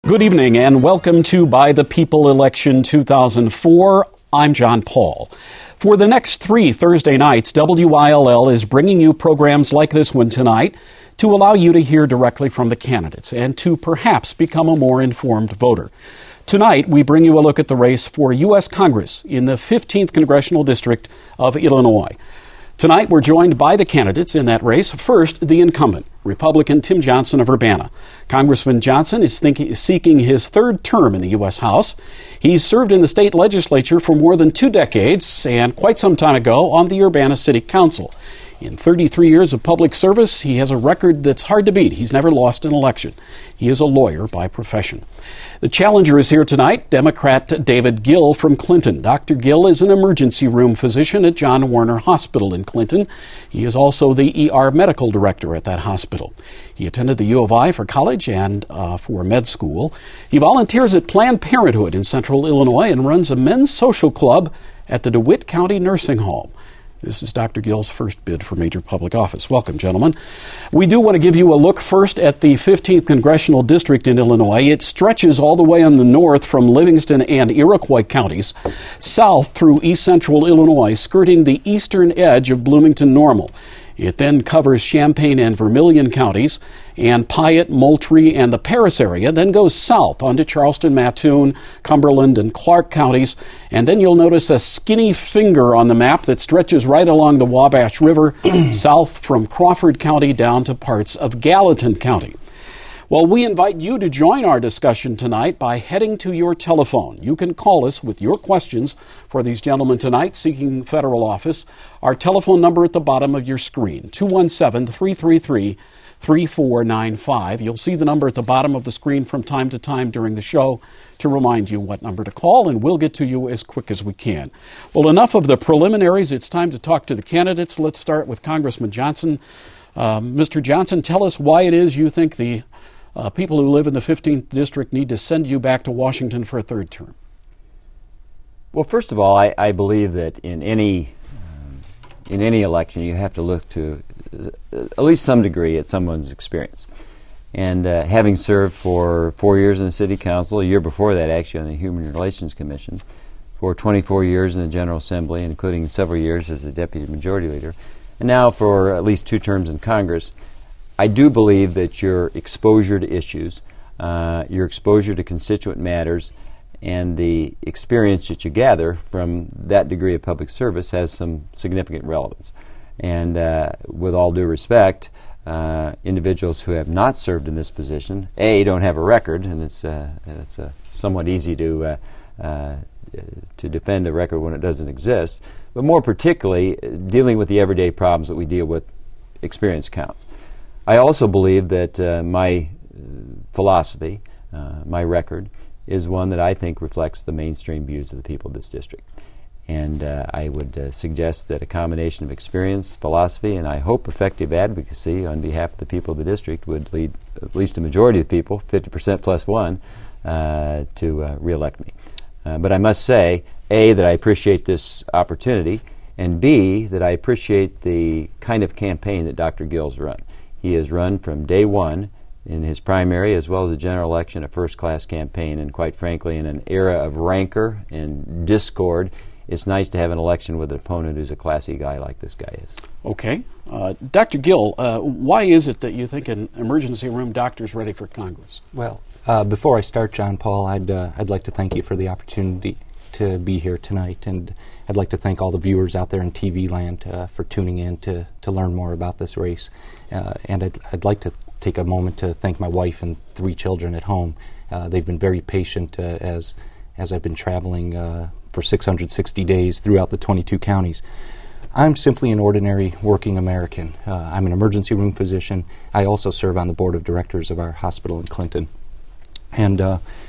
Good evening and welcome to By the People Election 2004. I'm John Paul. For the next 3 Thursday nights, WILL is bringing you programs like this one tonight to allow you to hear directly from the candidates and to perhaps become a more informed voter. Tonight, we bring you a look at the race for U.S. Congress in the 15th Congressional District of Illinois. Tonight, we're joined by the candidates in that race. First, the incumbent, Republican Tim Johnson of Urbana. Congressman Johnson is seeking his third term in the U.S. House. He's served in the state legislature for more than 2 decades and quite some time ago on the Urbana City Council. In 33 years of public service, he has a record that's hard to beat. He's never lost an election. He is a lawyer by profession. The challenger is here tonight, Democrat David Gill from Clinton. Dr. Gill is an emergency room physician at John Warner Hospital in Clinton. He is also the ER medical director at that hospital. He attended the U of I for college and for med school. He volunteers at Planned Parenthood in Central Illinois and runs a men's social club at the DeWitt County Nursing Home. This is Dr. Gill's first bid for major public office. Welcome, gentlemen. We do want to give you a look first at the 15th Congressional District in Illinois. It stretches all the way on the north from Livingston and Iroquois counties, south through east central Illinois, skirting the eastern edge of Bloomington-Normal. It then covers Champaign and Vermilion counties, and Piatt, Moultrie, and the Paris area, then goes south onto Charleston, Mattoon, Cumberland, and Clark counties. And then you'll notice a skinny finger on the map that stretches right along the Wabash River, south from Crawford County down to parts of Gallatin County. Well, we invite you to join our discussion tonight by heading to your telephone. You can call us with your questions for these gentlemen tonight seeking federal office. Our telephone number at the bottom of your screen, 217-333-3495. You'll see the number at the bottom of the screen from time to time during the show to remind you what number to call, and we'll get to you as quick as we can. Well, enough of the preliminaries. It's time to talk to the candidates. Let's start with Congressman Johnson. Mr. Johnson, tell us why it is you think the people who live in the 15th District need to send you back to Washington for a third term. Well, first of all, I believe that in any election you have to look to at least some degree at someone's experience. And having served for 4 years in the City Council, a year before that actually on the Human Relations Commission, for 24 years in the General Assembly, including several years as a Deputy Majority Leader, and now for at least 2 terms in Congress, I do believe that your exposure to issues, your exposure to constituent matters, and the experience that you gather from that degree of public service has some significant relevance. And with all due respect, individuals who have not served in this position, A, don't have a record, and it's somewhat easy to defend a record when it doesn't exist, but more particularly, dealing with the everyday problems that we deal with, experience counts. I also believe that my philosophy, my record, is one that I think reflects the mainstream views of the people of this district. And I would suggest that a combination of experience, philosophy, and I hope effective advocacy on behalf of the people of the district would lead at least a majority of the people, 50% plus 1, to reelect me. But I must say, A, that I appreciate this opportunity, and B, that I appreciate the kind of campaign that Dr. Gill's run. He has run from day one in his primary as well as the general election a first-class campaign, and quite frankly, in an era of rancor and discord, it's nice to have an election with an opponent who's a classy guy like this guy is. Okay. Dr. Gill, why is it that you think an emergency room doctor is ready for Congress? Well, before I start, John Paul, I'd like to thank you for the opportunity to be here tonight, and I'd like to thank all the viewers out there in TV land for tuning in to learn more about this race. And I'd like to take a moment to thank my wife and 3 children at home. They've been very patient as I've been traveling for 660 days throughout the 22 counties. I'm simply an ordinary working American. I'm an emergency room physician. I also serve on the board of directors of our hospital in Clinton. And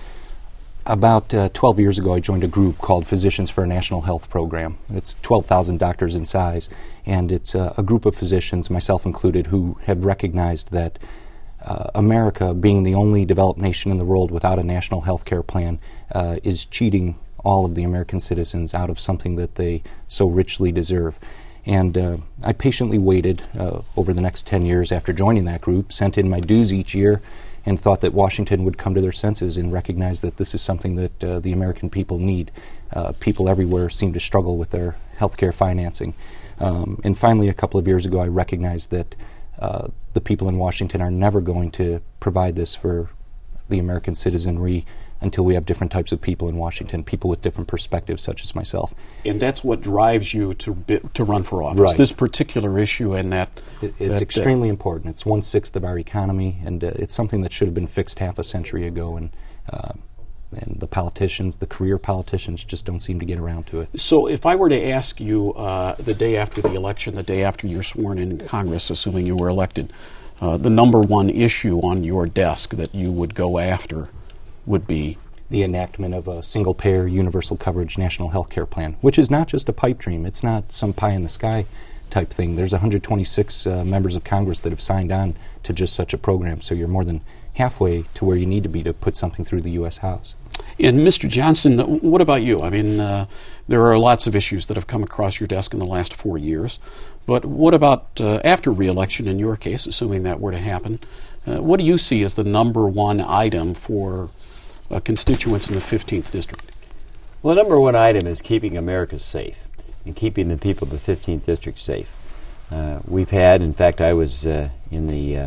about 12 years ago, I joined a group called Physicians for a National Health Program. It's 12,000 doctors in size, and it's a group of physicians, myself included, who have recognized that America, being the only developed nation in the world without a national health care plan, is cheating all of the American citizens out of something that they so richly deserve. And I patiently waited over the next 10 years after joining that group, sent in my dues each year, and thought that Washington would come to their senses and recognize that this is something that the American people need. People everywhere seem to struggle with their health care financing. And finally, a couple of years ago, I recognized that the people in Washington are never going to provide this for the American citizenry until we have different types of people in Washington, people with different perspectives, such as myself. And that's what drives you to run for office, right. This particular issue, and it's extremely important. It's 1/6 of our economy, and it's something that should have been fixed half a century ago, and the politicians, the career politicians, just don't seem to get around to it. So if I were to ask you the day after the election, the day after you're sworn in Congress, assuming you were elected, the number one issue on your desk that you would go after would be? The enactment of a single-payer, universal coverage national health care plan, which is not just a pipe dream. It's not some pie-in-the-sky type thing. There's 126 members of Congress that have signed on to just such a program, so you're more than halfway to where you need to be to put something through the U.S. House. And Mr. Johnson, what about you? I mean, there are lots of issues that have come across your desk in the last 4 years, but what about after re-election in your case, assuming that were to happen? What do you see as the number one item for constituents in the 15th District? Well, the number one item is keeping America safe and keeping the people of the 15th District safe. We've had, in fact, I was in the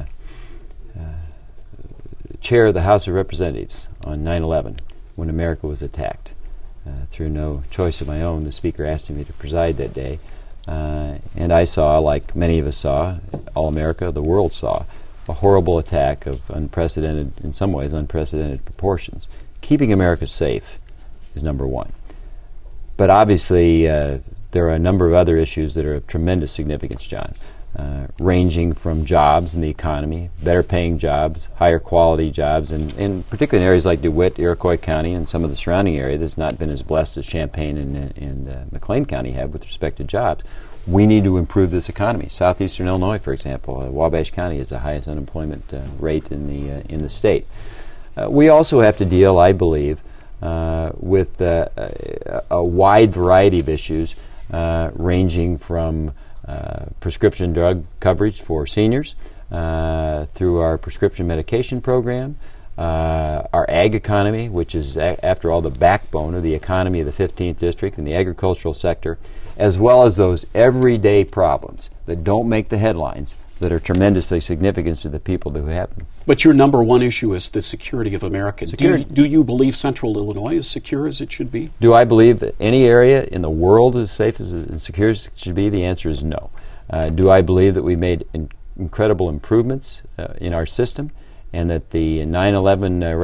chair of the House of Representatives on 9/11 when America was attacked. Through no choice of my own, the Speaker asked me to preside that day. And I saw, like many of us saw, all America, the world saw, a horrible attack of unprecedented, in some ways, unprecedented proportions. Keeping America safe is number one. But obviously, there are a number of other issues that are of tremendous significance, John, ranging from jobs in the economy, better paying jobs, higher quality jobs, and particularly in areas like DeWitt, Iroquois County, and some of the surrounding area that's not been as blessed as Champaign and McLean County have with respect to jobs. We need to improve this economy. Southeastern Illinois, for example, Wabash County is the highest unemployment rate in the state. We also have to deal, I believe, with a wide variety of issues, ranging from prescription drug coverage for seniors through our prescription medication program, our ag economy, which is, after all, the backbone of the economy of the 15th District and the agricultural sector, as well as those everyday problems that don't make the headlines that are tremendously significant to the people who have them. But your number one issue is the security of America. Do you believe Central Illinois is secure as it should be? Do I believe that any area in the world is safe and secure as it should be? The answer is no. Do I believe that we made incredible improvements in our system, and that the 9/11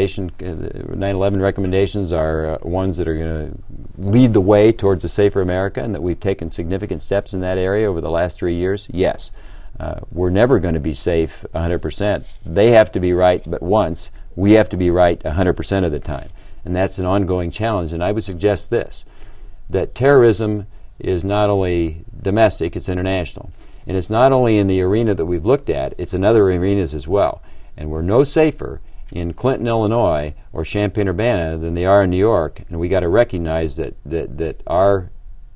recommendations are ones that are going to lead the way towards a safer America, and that we've taken significant steps in that area over the last 3 years? Yes. We're never going to be safe 100%. They have to be right but once. We have to be right 100% of the time. And that's an ongoing challenge. And I would suggest this, that terrorism is not only domestic, it's international. And it's not only in the arena that we've looked at, it's in other arenas as well. And we're no safer in Clinton, Illinois, or Champaign-Urbana than they are in New York. And we got to recognize that our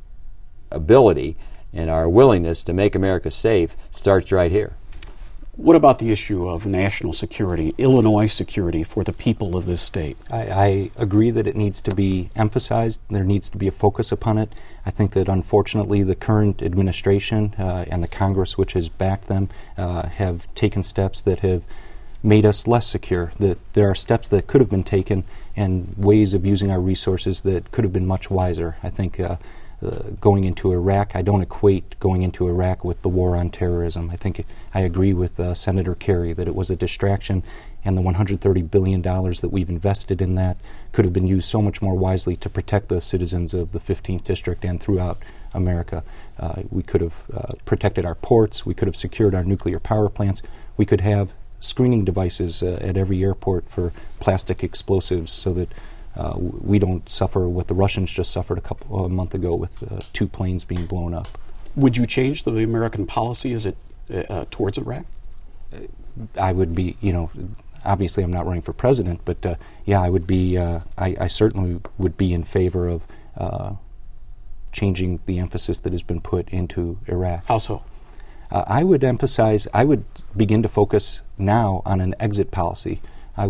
ability and our willingness to make America safe starts right here. What about the issue of national security, Illinois security for the people of this state? I agree that it needs to be emphasized. There needs to be a focus upon it. I think that, unfortunately, the current administration and the Congress, which has backed them, have taken steps that have made us less secure. That there are steps that could have been taken and ways of using our resources that could have been much wiser. I think going into Iraq, I don't equate going into Iraq with the war on terrorism. I agree with Senator Kerry that it was a distraction, and the $130 billion that we've invested in that could have been used so much more wisely to protect the citizens of the 15th District and throughout America. We could have protected our ports, we could have secured our nuclear power plants, we could have screening devices at every airport for plastic explosives so that we don't suffer what the Russians just suffered a month ago with 2 planes being blown up. Would you change the American policy towards Iraq? I would be, obviously I'm not running for president, but I would be, I certainly would be in favor of changing the emphasis that has been put into Iraq. How so? I would begin to focus now on an exit policy. I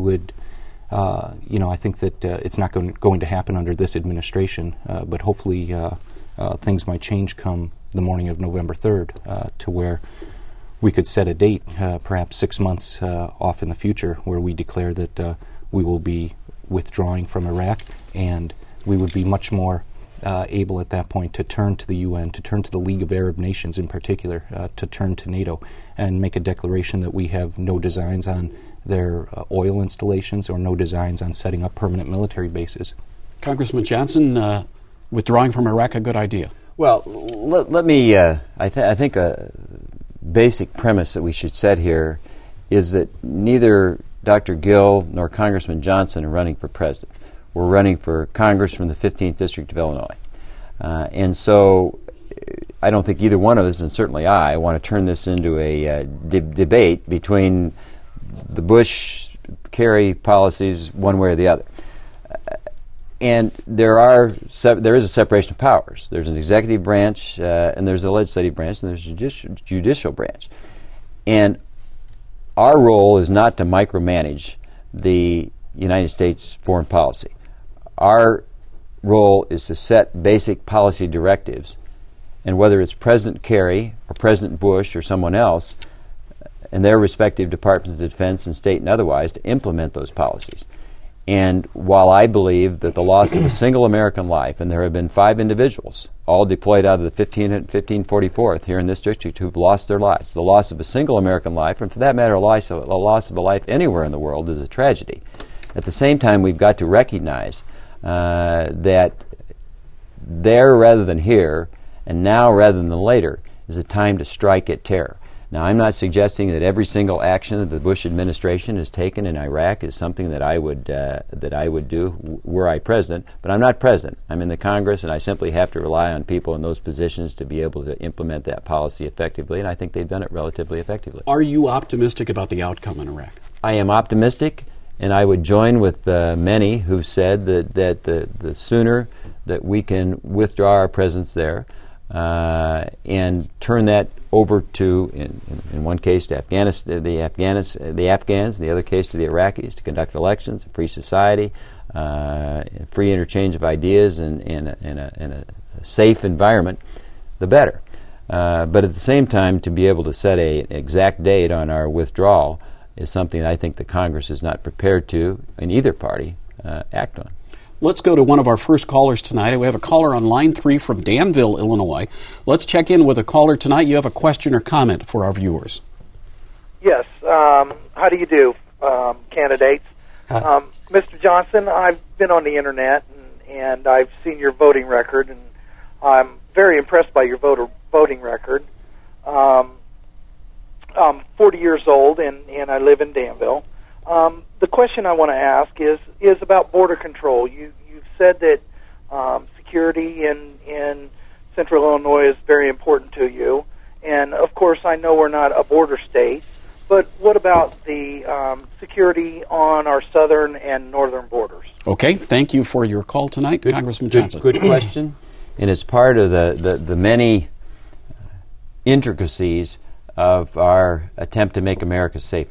think that it's not going to happen under this administration, but hopefully things might change come the morning of November 3rd to where we could set a date, perhaps 6 months off in the future, where we declare that we will be withdrawing from Iraq, and we would be much more able at that point to turn to the UN, to turn to the League of Arab Nations in particular, to turn to NATO, and make a declaration that we have no designs on their oil installations or no designs on setting up permanent military bases. Congressman Johnson, withdrawing from Iraq a good idea? Well, let me, I think a basic premise that we should set here is that neither Dr. Gill nor Congressman Johnson are running for president. We're running for Congress from the 15th District of Illinois. And so I don't think either one of us, and certainly I, want to turn this into a debate between the Bush-Kerry policies one way or the other. And there is a separation of powers. There's an executive branch, and there's a legislative branch, and there's a judicial branch. And our role is not to micromanage the United States foreign policy. Our role is to set basic policy directives, and whether it's President Kerry or President Bush or someone else, and their respective departments of defense and state and otherwise, to implement those policies. And while I believe that the loss of a single American life, and there have been 5 individuals, all deployed out of the 1544th here in this district, who've lost their lives, the loss of a single American life, and for that matter, a loss of a life anywhere in the world, is a tragedy. At the same time, we've got to recognize that there rather than here, and now rather than later, is a time to strike at terror. Now, I'm not suggesting that every single action that the Bush administration has taken in Iraq is something that I would do were I president, but I'm not president. I'm in the Congress, and I simply have to rely on people in those positions to be able to implement that policy effectively, and I think they've done it relatively effectively. Are you optimistic about the outcome in Iraq? I am optimistic, and I would join with many who've said that the sooner that we can withdraw our presence there and turn that over to, in one case, to Afghanistan, the Afghans, in the other case to the Iraqis, to conduct elections, a free society, free interchange of ideas, and a safe environment, the better. But at the same time, to be able to set an exact date on our withdrawal is something I think the Congress is not prepared to, in either party, act on. Let's go to one of our first callers tonight. We have a caller on line 3 from Danville, Illinois. Let's check in with a caller tonight. You have a question or comment for our viewers. Yes. How do you do, candidates? Mr. Johnson, I've been on the Internet, and I've seen your voting record, and I'm very impressed by your voting record. I'm 40 years old, and I live in Danville. The question I want to ask is about border control. You've said that security in Central Illinois is very important to you, and of course I know we're not a border state, but what about the security on our southern and northern borders? Okay, thank you for your call tonight, Congressman Johnson. Good question, and it's part of the many intricacies of our attempt to make America safer.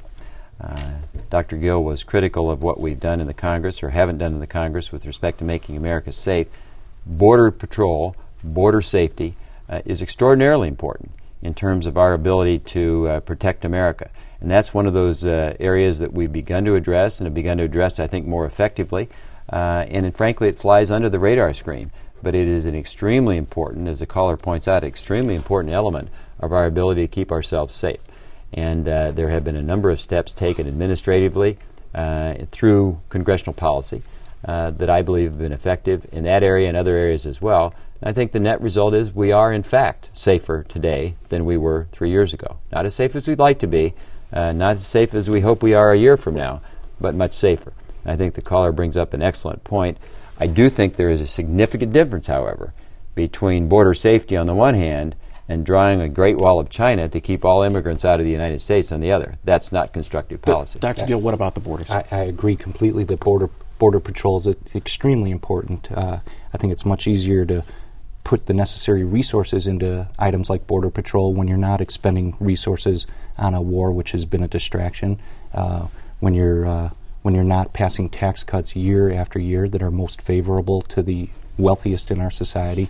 Dr. Gill was critical of what we've done in the Congress or haven't done in the Congress with respect to making America safe. Border patrol, border safety is extraordinarily important in terms of our ability to protect America. And that's one of those areas that we've begun to address and have begun to address, I think, more effectively. Frankly, it flies under the radar screen. But it is an extremely important, as the caller points out, extremely important element of our ability to keep ourselves safe. And there have been a number of steps taken administratively through congressional policy that I believe have been effective in that area and other areas as well. And I think the net result is we are, in fact, safer today than we were 3 years ago. Not as safe as we'd like to be, not as safe as we hope we are a year from now, but much safer. And I think the caller brings up an excellent point. I do think there is a significant difference, however, between border safety on the one hand and drawing a Great Wall of China to keep all immigrants out of the United States on the other. That's not constructive policy. Dr. Gill, what about the borders? I agree completely that border patrol is extremely important. I think it's much easier to put the necessary resources into items like Border Patrol, when you're not expending resources on a war which has been a distraction, when you're not passing tax cuts year after year that are most favorable to the wealthiest in our society,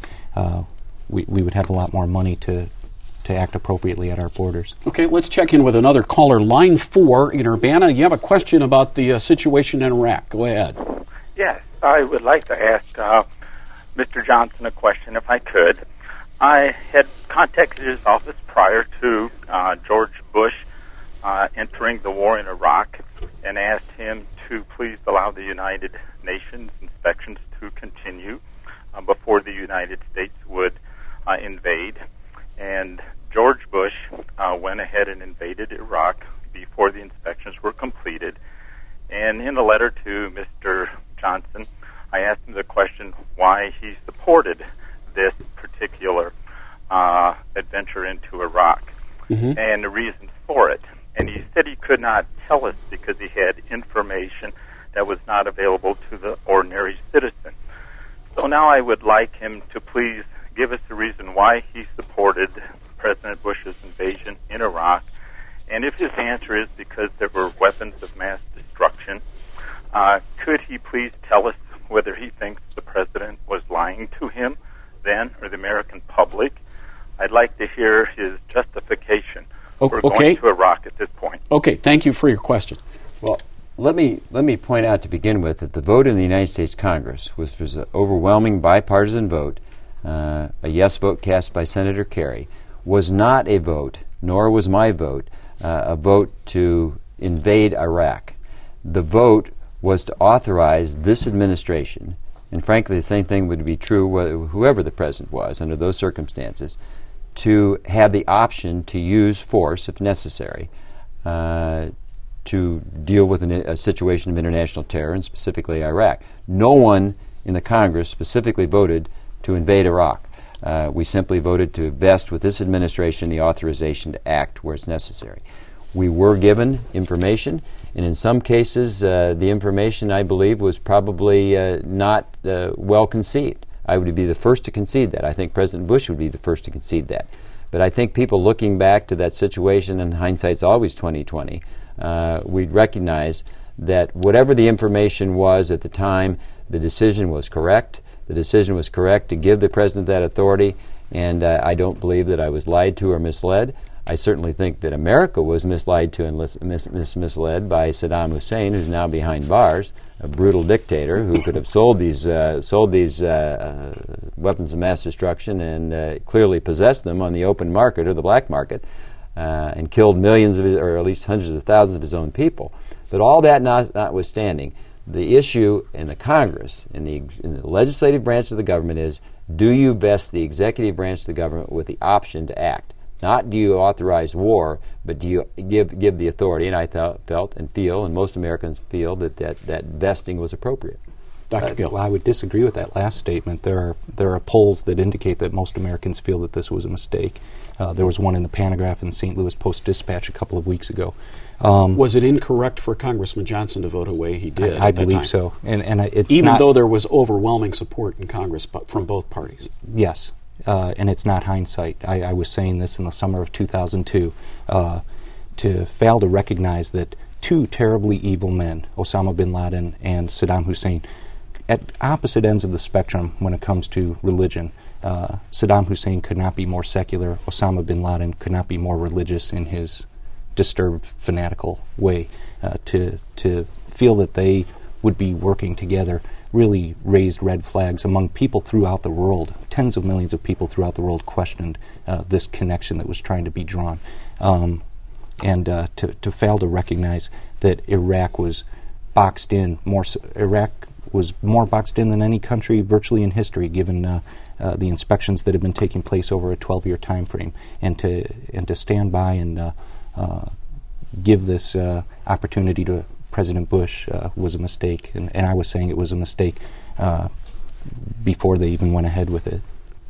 we would have a lot more money to act appropriately at our borders. Okay, let's check in with another caller. Line 4 in Urbana. You have a question about the situation in Iraq. Go ahead. Yes, I would like to ask Mr. Johnson a question, if I could. I had contacted his office prior to George Bush entering the war in Iraq and asked him to please allow the United Nations inspections to continue before the United States would invade. And George Bush went ahead and invaded Iraq before the inspections were completed. And in a letter to Mr. Johnson, I asked him the question why he supported this particular adventure into Iraq and the reasons for it. And he said he could not tell us because he had information that was not available to the ordinary citizen. So now I would like him to please give us the reason why he supported President Bush's invasion in Iraq. And if his answer is because there were weapons of mass destruction, could he please tell us whether he thinks the president was lying to him then or the American public? I'd like to hear his justification for going to Iraq at this point. Okay, thank you for your question. Well, let me point out to begin with that the vote in the United States Congress was an overwhelming bipartisan vote, a yes vote cast by Senator Kerry, was not a vote, nor was my vote, a vote to invade Iraq. The vote was to authorize this administration, and frankly the same thing would be true whoever the president was under those circumstances, to have the option to use force if necessary to deal with a situation of international terror, and specifically Iraq. No one in the Congress specifically voted to invade Iraq. We simply voted to vest with this administration the authorization to act where it's necessary. We were given information, and in some cases the information, I believe, was probably not well conceived. I would be the first to concede that. I think President Bush would be the first to concede that. But I think people looking back to that situation, and hindsight's always 20/20, we'd recognize that whatever the information was at the time, the decision was correct. The decision was correct to give the president that authority, and I don't believe that I was lied to or misled. I certainly think that America was mislied to and misled by Saddam Hussein, who's now behind bars, a brutal dictator who could have sold these weapons of mass destruction and clearly possessed them on the open market or the black market, and killed millions of his, or at least hundreds of thousands of his own people. But all that notwithstanding, the issue in the Congress, in the legislative branch of the government, is: do you vest the executive branch of the government with the option to act? Not do you authorize war, but do you give the authority? And I felt and feel, and most Americans feel, that vesting was appropriate. Dr. Gill. Well, I would disagree with that last statement. There are polls that indicate that most Americans feel that this was a mistake. There was one in the Panagraph and St. Louis Post-Dispatch a couple of weeks ago. Was it incorrect for Congressman Johnson to vote the way he did? I believe so. And it's even though there was overwhelming support in Congress from both parties? Yes. And it's not hindsight. I was saying this in the summer of 2002. To fail to recognize that two terribly evil men, Osama bin Laden and Saddam Hussein, at opposite ends of the spectrum when it comes to religion. Saddam Hussein could not be more secular. Osama bin Laden could not be more religious in his disturbed, fanatical way. To feel that they would be working together really raised red flags among people throughout the world. Tens of millions of people throughout the world questioned this connection that was trying to be drawn. And to fail to recognize that Iraq was boxed in Iraq was more boxed in than any country virtually in history, given the inspections that have been taking place over a 12-year time frame, and to stand by and give this opportunity to President Bush was a mistake, and I was saying it was a mistake before they even went ahead with it.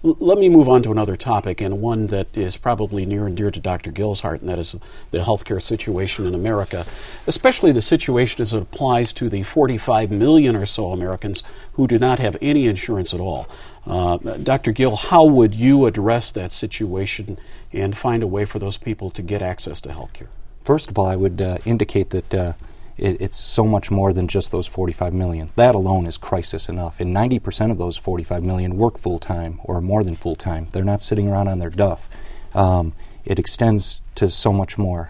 Let me move on to another topic, and one that is probably near and dear to Dr. Gill's heart, and that is the healthcare situation in America, especially the situation as it applies to the 45 million or so Americans who do not have any insurance at all. Dr. Gill, how would you address that situation and find a way for those people to get access to healthcare? First of all, I would indicate that it's so much more than just those 45 million. That alone is crisis enough. And 90% of those 45 million work full-time or more than full-time. They're not sitting around on their duff. It extends to so much more.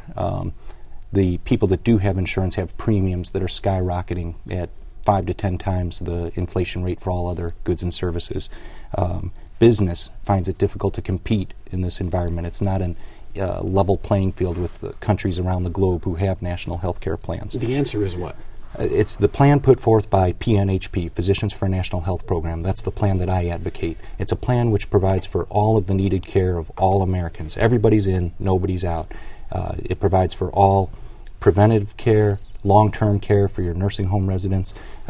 The people that do have insurance have premiums that are skyrocketing at 5 to 10 times the inflation rate for all other goods and services. Business finds it difficult to compete in this environment. It's not an level playing field with the countries around the globe who have national health care plans. The answer is what? It's the plan put forth by PNHP, Physicians for a National Health Program. That's the plan that I advocate. It's a plan which provides for all of the needed care of all Americans. Everybody's in, nobody's out. It provides for all preventative care, long-term care for your nursing home residents,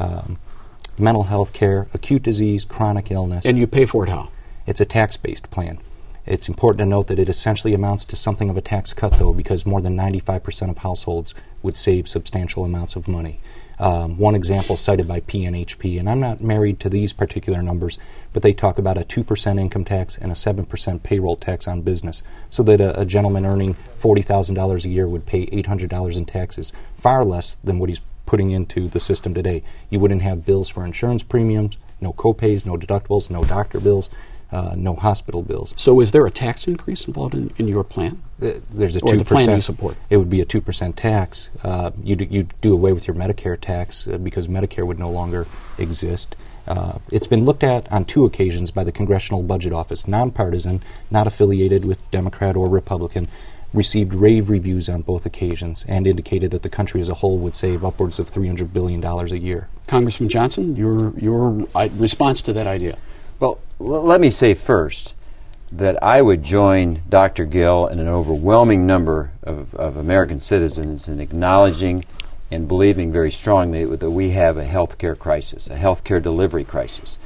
mental health care, acute disease, chronic illness. And you pay for it how? It's a tax-based plan. It's important to note that it essentially amounts to something of a tax cut, though, because more than 95% of households would save substantial amounts of money. One example cited by PNHP, and I'm not married to these particular numbers, but they talk about a 2% income tax and a 7% payroll tax on business, so that a gentleman earning $40,000 a year would pay $800 in taxes, far less than what he's putting into the system today. You wouldn't have bills for insurance premiums, no co-pays, no deductibles, no doctor bills, no hospital bills. So is there a tax increase involved in your plan? There's a 2%. Or the plan you support? It would be a 2% tax. You'd do away with your Medicare tax because Medicare would no longer exist. It's been looked at on 2 occasions by the Congressional Budget Office, nonpartisan, not affiliated with Democrat or Republican, received rave reviews on both occasions and indicated that the country as a whole would save upwards of $300 billion a year. Congressman Johnson, your response to that idea? Well, let me say first that I would join Dr. Gill and an overwhelming number of American citizens in acknowledging and believing very strongly that we have a health care crisis, a health care delivery crisis.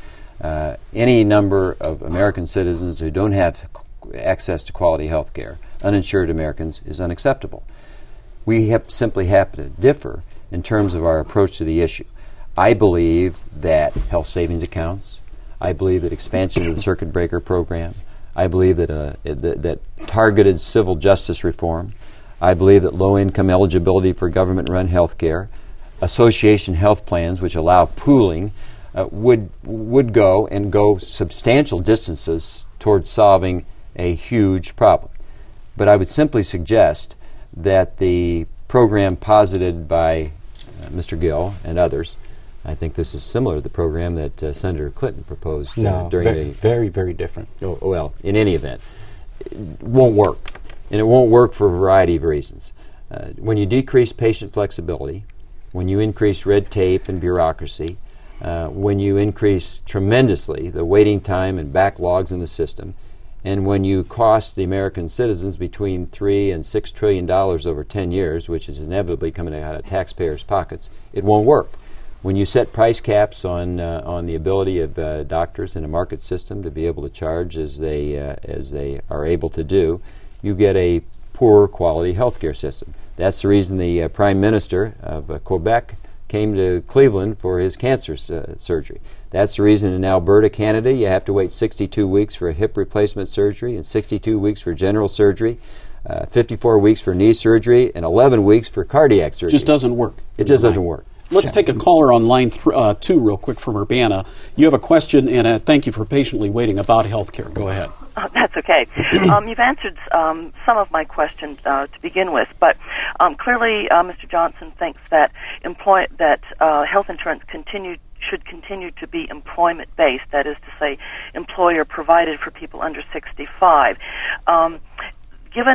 Any number of American citizens who don't have access to quality health care, uninsured Americans, is unacceptable. We simply have to differ in terms of our approach to the issue. I believe that health savings accounts, I believe that expansion of the circuit breaker program, I believe that that targeted civil justice reform, I believe that low-income eligibility for government-run health care, association health plans which allow pooling, would go substantial distances towards solving a huge problem. But I would simply suggest that the program posited by Mr. Gill and others, I think this is similar to the program that Senator Clinton proposed during the... very, very different. Oh, well, in any event, it won't work. And it won't work for a variety of reasons. When you decrease patient flexibility, when you increase red tape and bureaucracy, when you increase tremendously the waiting time and backlogs in the system, and when you cost the American citizens between $3 and $6 trillion over 10 years, which is inevitably coming out of taxpayers' pockets, it won't work. When you set price caps on the ability of doctors in a market system to be able to charge as they are able to do, you get a poor quality healthcare system. That's the reason the Prime Minister of Quebec came to Cleveland for his cancer surgery. That's the reason in Alberta, Canada, you have to wait 62 weeks for a hip replacement surgery and 62 weeks for general surgery, 54 weeks for knee surgery, and 11 weeks for cardiac surgery. It just doesn't work. It just doesn't work. Let's take a caller on line 2 real quick from Urbana. You have a question, and thank you for patiently waiting, about health care. Go ahead. That's okay. You've answered some of my questions to begin with, but clearly Mr. Johnson thinks that health insurance should continue to be employment-based, that is to say, employer-provided for people under 65. Given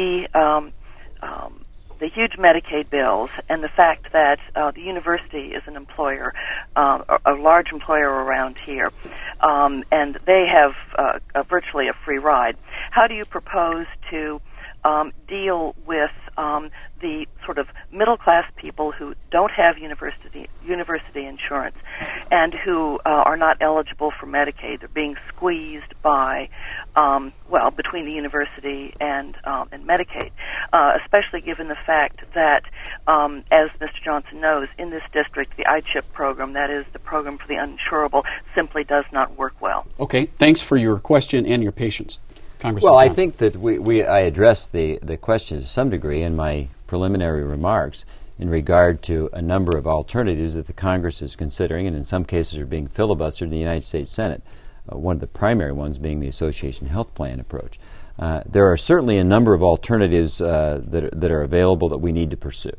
the huge Medicaid bills and the fact that the university is an employer, a large employer around here, and they have virtually a free ride, how do you propose to deal with the sort of middle-class people who don't have university insurance and who are not eligible for Medicaid. They're being squeezed by, between the university and Medicaid, especially given the fact that, as Mr. Johnson knows, in this district, the ICHIP program, that is the program for the uninsurable, simply does not work well. Okay, thanks for your question and your patience. Well, I think that I addressed the question to some degree in my preliminary remarks in regard to a number of alternatives that the Congress is considering, and in some cases are being filibustered in the United States Senate, one of the primary ones being the association health plan approach. There are certainly a number of alternatives that are available that we need to pursue.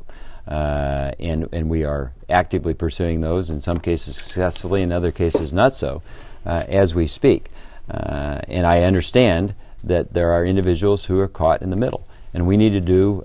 And we are actively pursuing those, in some cases successfully, in other cases not so, as we speak. And I understand that there are individuals who are caught in the middle, and we need to do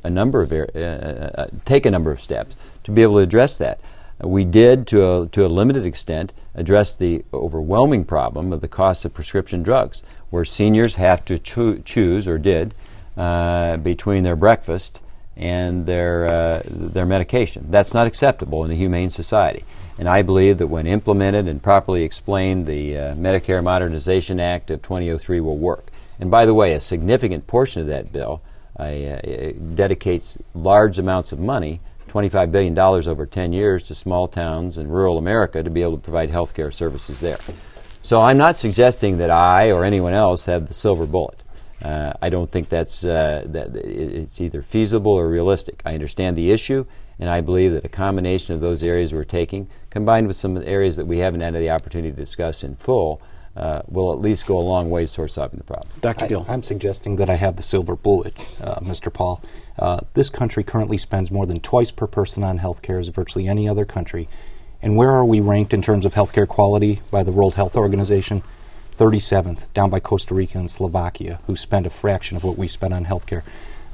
take a number of steps to be able to address that. We did, to a limited extent, address the overwhelming problem of the cost of prescription drugs, where seniors have to choose, or did, between their breakfast and their medication. That's not acceptable in a humane society. And I believe that when implemented and properly explained, the Medicare Modernization Act of 2003 will work. And by the way, a significant portion of that bill dedicates large amounts of money, $25 billion over 10 years, to small towns in rural America to be able to provide health care services there. So I'm not suggesting that I or anyone else have the silver bullet. I don't think that it's either feasible or realistic. I understand the issue, and I believe that a combination of those areas we're taking, combined with some areas that we haven't had the opportunity to discuss in full, will at least go a long ways towards solving the problem. Dr. Gill. I'm suggesting that I have the silver bullet, Mr. Paul. This country currently spends more than twice per person on health care as virtually any other country. And where are we ranked in terms of health care quality by the World Health Organization? 37th, down by Costa Rica and Slovakia, who spend a fraction of what we spend on health care.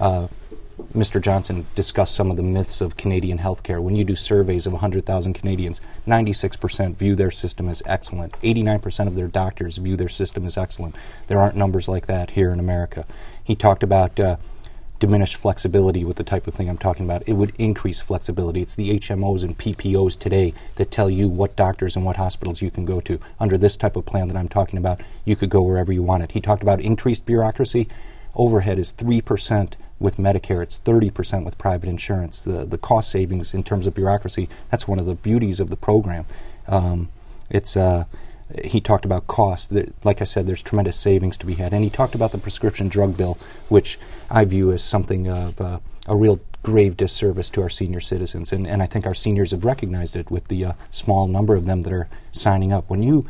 Mr. Johnson discussed some of the myths of Canadian healthcare. When you do surveys of 100,000 Canadians, 96% view their system as excellent. 89% of their doctors view their system as excellent. There aren't numbers like that here in America. He talked about diminished flexibility with the type of thing I'm talking about. It would increase flexibility. It's the HMOs and PPOs today that tell you what doctors and what hospitals you can go to. Under this type of plan that I'm talking about, you could go wherever you wanted. He talked about increased bureaucracy. Overhead is 3% with Medicare. It's 30% with private insurance. The cost savings in terms of bureaucracy, that's one of the beauties of the program. He talked about cost. Like I said, there's tremendous savings to be had. And he talked about the prescription drug bill, which I view as something of a real grave disservice to our senior citizens. And I think our seniors have recognized it with the small number of them that are signing up. When you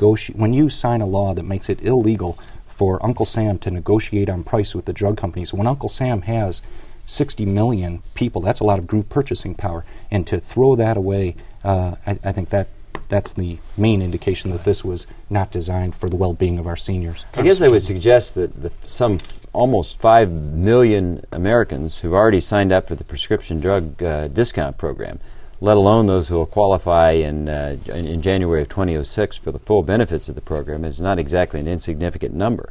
sign a law that makes it illegal for Uncle Sam to negotiate on price with the drug companies, when Uncle Sam has 60 million people, that's a lot of group purchasing power. And to throw that away, I think that's the main indication that this was not designed for the well-being of our seniors. I guess I would suggest that some almost 5 million Americans who've already signed up for the prescription drug discount program, let alone those who will qualify in January of 2006 for the full benefits of the program, is not exactly an insignificant number.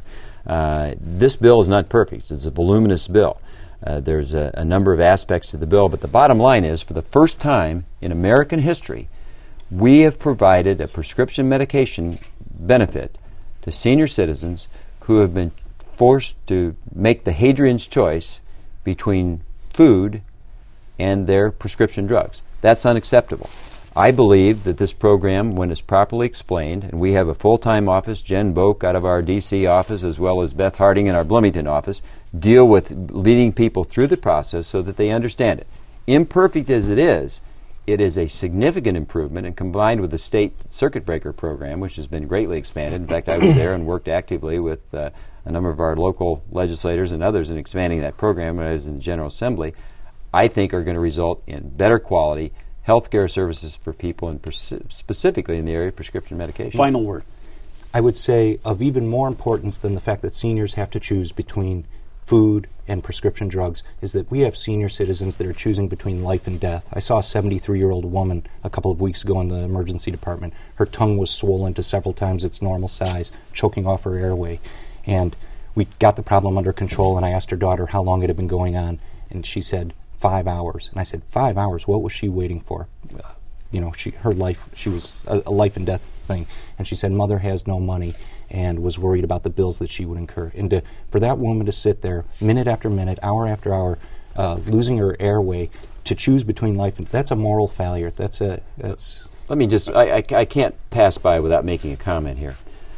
This bill is not perfect. It's a voluminous bill. There's a number of aspects to the bill, but the bottom line is, for the first time in American history, we have provided a prescription medication benefit to senior citizens who have been forced to make the Hadrian's choice between food and their prescription drugs. That's unacceptable. I believe that this program, when it's properly explained, and we have a full-time office, Jen Boak out of our D.C. office, as well as Beth Harding in our Bloomington office, deal with leading people through the process so that they understand it. Imperfect as it is a significant improvement, and combined with the state circuit breaker program, which has been greatly expanded. In fact, I was there and worked actively with a number of our local legislators and others in expanding that program when I was in the General Assembly, I think are going to result in better quality health care services for people, and specifically in the area of prescription medication. Final word. I would say of even more importance than the fact that seniors have to choose between food and prescription drugs is that we have senior citizens that are choosing between life and death. I saw a 73-year-old woman a couple of weeks ago in the emergency department. Her tongue was swollen to several times its normal size, choking off her airway. And we got the problem under control, and I asked her daughter how long it had been going on, and she said 5 hours. And I said, 5 hours? What was she waiting for? Her life, she was a life and death thing. And she said, Mother has no money, and was worried about the bills that she would incur. And for that woman to sit there minute after minute, hour after hour, losing her airway, to choose between life and that's a moral failure. Let me just, I can't pass by without making a comment here.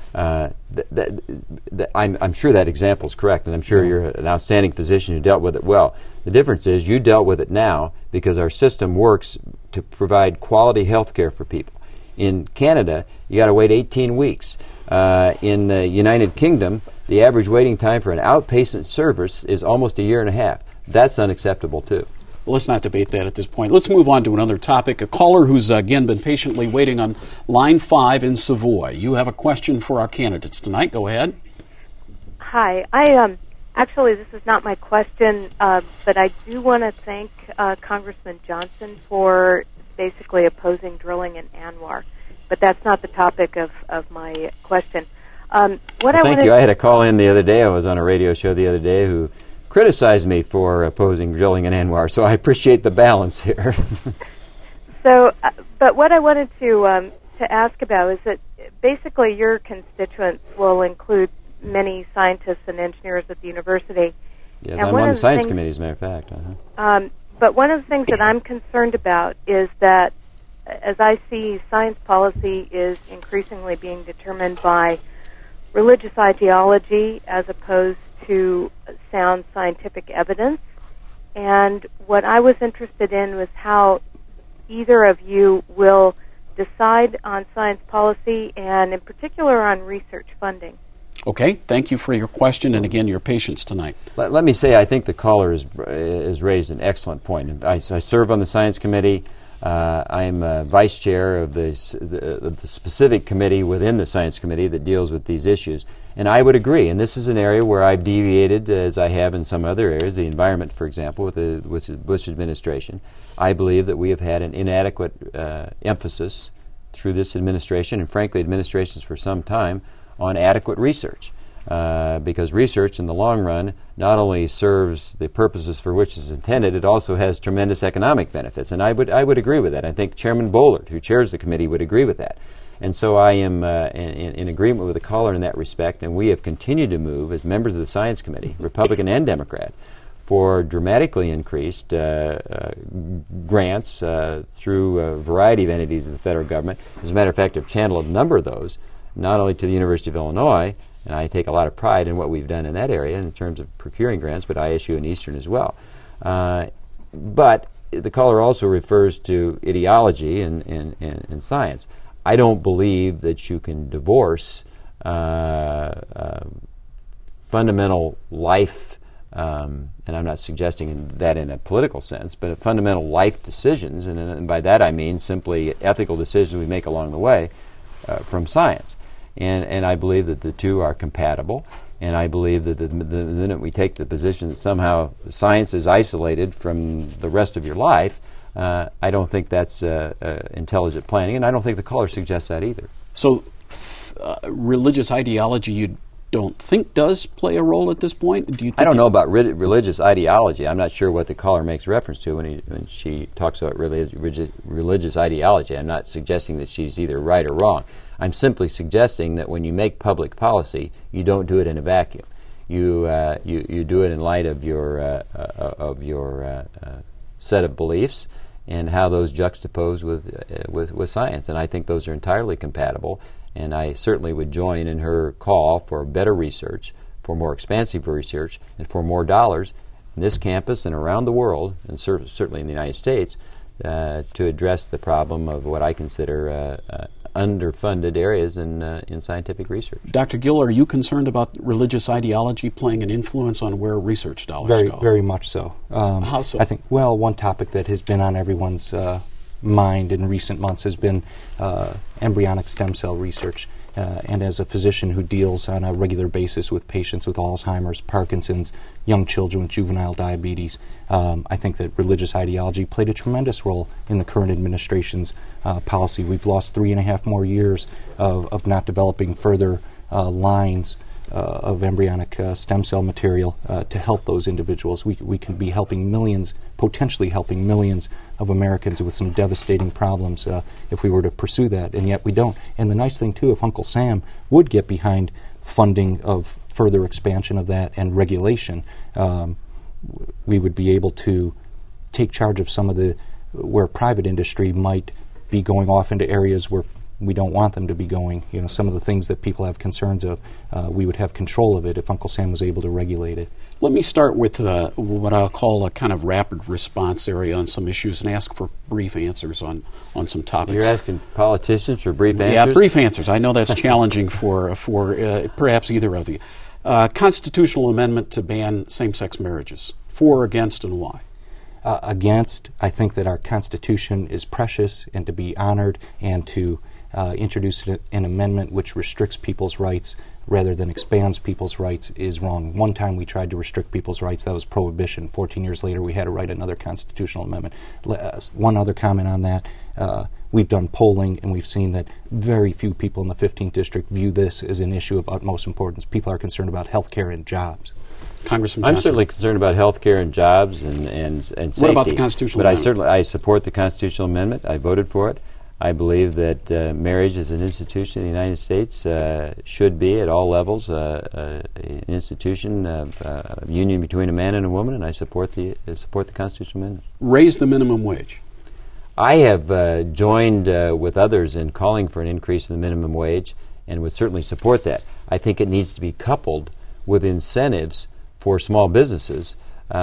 I'm sure that example is correct, and I'm sure you're an outstanding physician who dealt with it well. The difference is you dealt with it now because our system works to provide quality health care for people. In Canada, you got to wait 18 weeks. In the United Kingdom, the average waiting time for an outpatient service is almost a year and a half. That's unacceptable, too. Well, let's not debate that at this point. Let's move on to another topic. A caller who's, again, been patiently waiting on line 5 in Savoy. You have a question for our candidates tonight. Go ahead. Hi. Actually, this is not my question, but I do want to thank Congressman Johnson for basically opposing drilling in ANWR. But that's not the topic of my question. Thank you. I had a call in the other day. I was on a radio show the other day who criticized me for opposing drilling in ANWR, so I appreciate the balance here. But what I wanted to ask about is that basically your constituents will include many scientists and engineers at the university. Yes, I'm on the science committee, as a matter of fact. But one of the things that I'm concerned about is that, as I see, science policy is increasingly being determined by religious ideology as opposed to sound scientific evidence. And what I was interested in was how either of you will decide on science policy and in particular on research funding. Okay, thank you for your question and again your patience tonight. Let me say I think the caller has raised an excellent point. I serve on the science committee. I'm vice chair of the specific committee within the science committee that deals with these issues. And I would agree, and this is an area where I've deviated, as I have in some other areas, the environment, for example, with the Bush administration. I believe that we have had an inadequate emphasis through this administration, and frankly administrations for some time, on adequate research. Because research in the long run not only serves the purposes for which it's intended, it also has tremendous economic benefits. And I would agree with that. I think Chairman Bollard, who chairs the committee, would agree with that. And so I am in agreement with the caller in that respect, and we have continued to move as members of the Science Committee, Republican and Democrat, for dramatically increased grants through a variety of entities of the federal government. As a matter of fact, I've channeled a number of those, not only to the University of Illinois, and I take a lot of pride in what we've done in that area in terms of procuring grants, but ISU and Eastern as well. But the caller also refers to ideology and science. I don't believe that you can divorce fundamental life, and I'm not suggesting that in a political sense, but fundamental life decisions, and by that I mean simply ethical decisions we make along the way, from science. And I believe that the two are compatible, and I believe that the minute we take the position that somehow science is isolated from the rest of your life, I don't think that's intelligent planning, and I don't think the caller suggests that either. So religious ideology you don't think does play a role at this point? Do you think I don't know about religious ideology. I'm not sure what the caller makes reference to when she talks about religious ideology. I'm not suggesting that she's either right or wrong. I'm simply suggesting that when you make public policy, you don't do it in a vacuum. You do it in light of your set of beliefs and how those juxtapose with science. And I think those are entirely compatible. And I certainly would join in her call for better research, for more expansive research, and for more dollars in this campus and around the world, and certainly in the United States, to address the problem of what I consider underfunded areas in scientific research. Dr. Gill, are you concerned about religious ideology playing an influence on where research dollars go? Very much so. How so? I think, well, one topic that has been on everyone's mind in recent months has been embryonic stem cell research. And as a physician who deals on a regular basis with patients with Alzheimer's, Parkinson's, young children with juvenile diabetes, I think that religious ideology played a tremendous role in the current administration's policy. We've lost 3.5 more years of not developing further lines of embryonic stem cell material to help those individuals. We can be helping millions, potentially helping millions of Americans with some devastating problems if we were to pursue that, and yet we don't. And the nice thing, too, if Uncle Sam would get behind funding of further expansion of that and regulation, we would be able to take charge of some of the where private industry might be going off into areas where we don't want them to be going. You know, some of the things that people have concerns of, we would have control of it if Uncle Sam was able to regulate it. Let me start with what I'll call a kind of rapid response area on some issues and ask for brief answers on some topics. You're asking politicians for brief answers? Yeah, brief answers. I know that's challenging for perhaps either of you. Constitutional amendment to ban same-sex marriages. For, against, and why? Against. I think that our Constitution is precious and to be honored, and to introduce an amendment which restricts people's rights rather than expands people's rights is wrong. One time we tried to restrict people's rights, that was prohibition. 14 years later we had to write another constitutional amendment. One other comment on that, we've done polling and we've seen that very few people in the 15th District view this as an issue of utmost importance. People are concerned about health care and jobs. Congressman Johnson. I'm certainly concerned about health care and jobs and safety. What about the constitutional amendment? But I support the constitutional amendment. I voted for it. I believe that marriage as an institution in the United States should be, at all levels, an institution of union between a man and a woman, and I support the constitutional amendment. Raise the minimum wage. I have joined with others in calling for an increase in the minimum wage, and would certainly support that. I think it needs to be coupled with incentives for small businesses,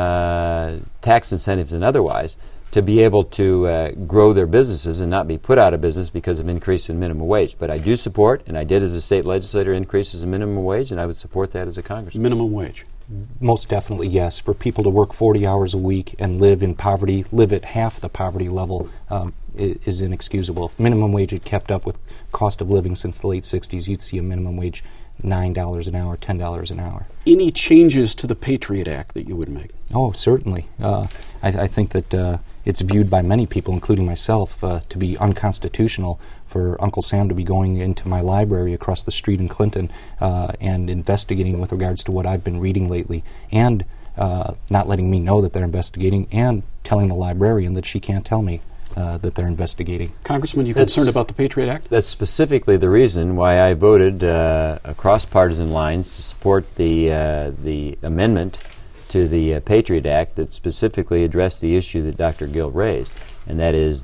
tax incentives and otherwise, to be able to grow their businesses and not be put out of business because of increase in minimum wage. But I do support, and I did as a state legislator, increases in minimum wage, and I would support that as a congressman. Minimum wage. Most definitely, yes. For people to work 40 hours a week and live in poverty, live at half the poverty level, is inexcusable. If minimum wage had kept up with cost of living since the late 60s, you'd see a minimum wage $9 an hour, $10 an hour. Any changes to the Patriot Act that you would make? Oh, certainly. I think that it's viewed by many people, including myself, to be unconstitutional for Uncle Sam to be going into my library across the street in Clinton and investigating with regards to what I've been reading lately, and not letting me know that they're investigating, and telling the librarian that she can't tell me that they're investigating. Congressman, you concerned about the Patriot Act? That's specifically the reason why I voted across partisan lines to support the amendment to the Patriot Act that specifically addressed the issue that Dr. Gill raised, and that is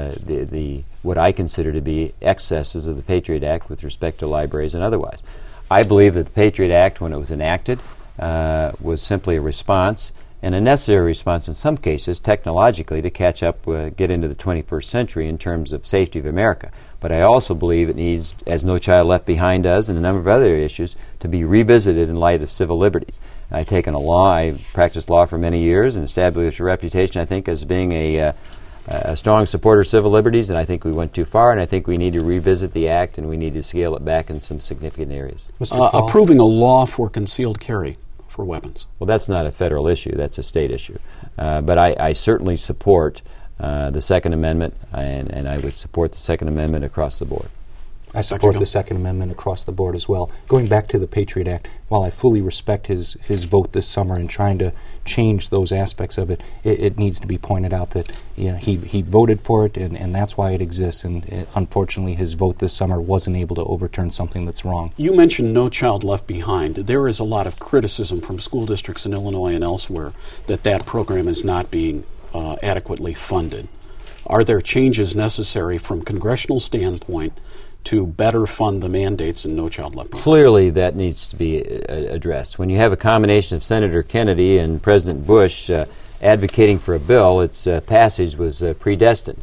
the what I consider to be excesses of the Patriot Act with respect to libraries and otherwise. I believe that the Patriot Act, when it was enacted, was simply a response, and a necessary response in some cases, technologically, to catch up, get into the 21st century in terms of safety of America. But I also believe it needs, as No Child Left Behind does, and a number of other issues, to be revisited in light of civil liberties. I've taken a law, I practiced law for many years and established a reputation, I think, as being a strong supporter of civil liberties, and I think we went too far, and I think we need to revisit the Act, and we need to scale it back in some significant areas. Approving a law for concealed carry for weapons. Well, that's not a federal issue, that's a state issue. But I certainly support the Second Amendment, and I would support the Second Amendment across the board. I support the Second Amendment across the board as well. Going back to the Patriot Act, while I fully respect his vote this summer in trying to change those aspects of it, it needs to be pointed out that he voted for it, and that's why it exists, and unfortunately his vote this summer wasn't able to overturn something that's wrong. You mentioned No Child Left Behind. There is a lot of criticism from school districts in Illinois and elsewhere that program is not being adequately funded. Are there changes necessary from congressional standpoint to better fund the mandates in No Child Left Behind? Clearly that needs to be addressed. When you have a combination of Senator Kennedy and President Bush advocating for a bill, its passage was predestined.